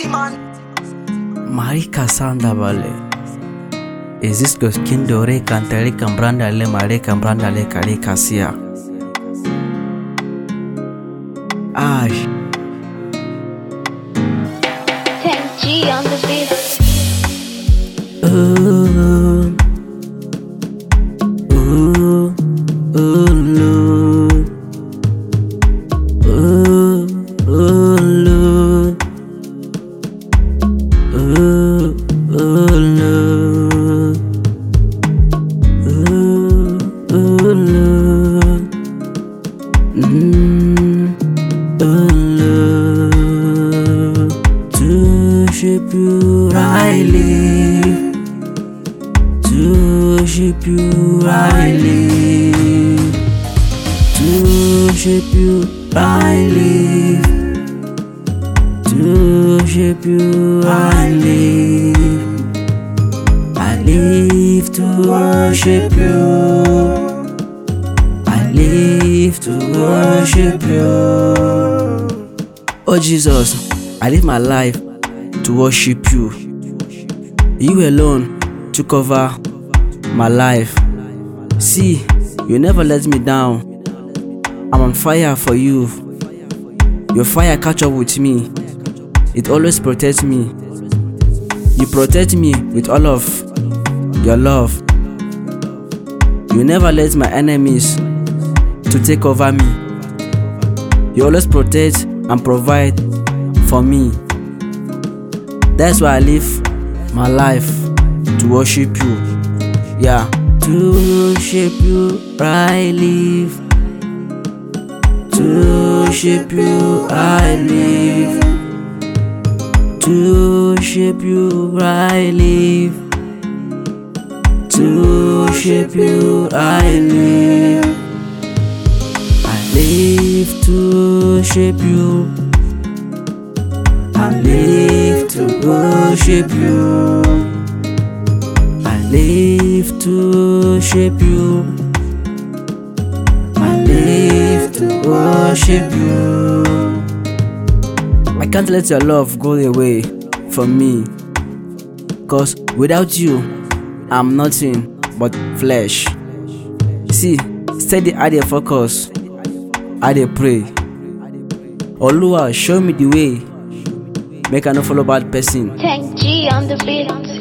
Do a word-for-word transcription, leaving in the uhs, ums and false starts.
Marika Sanda Vale. Is this Goskindo Re Cantare Cambranda Le Mare Cambranda Le Cari Cassia? Ash. ten G on the beat. Ooh. Ooh. Ooh. Lord. Ooh. Ooh. Lord. Ooh. Ooh. Lord. Ooh. Ooh. Lord. Mm. Ooh. Lord. To worship you I live. To worship you I live. To worship you I live. To worship you I live. I live to worship you. I live to worship you. Oh Jesus, I live my life to worship you. You alone to cover my life. See, you never let me down. I'm on fire for you. Your fire catch up with me. It always protects me. You protect me with all of your love. You never let my enemies to take over me. You always protect and provide for me. That's why I live my life to worship you. Yeah. To worship you I live. To worship you I live. To worship you I live. To worship you I live. I live to worship you. I live to worship you. I live to worship you. I live to worship you. I can't let your love go away from me, cause without you, I'm nothing but flesh. See, steady I dey focus, I dey pray. Oluwa, show me the way, make I no follow bad person. ten G on the beat.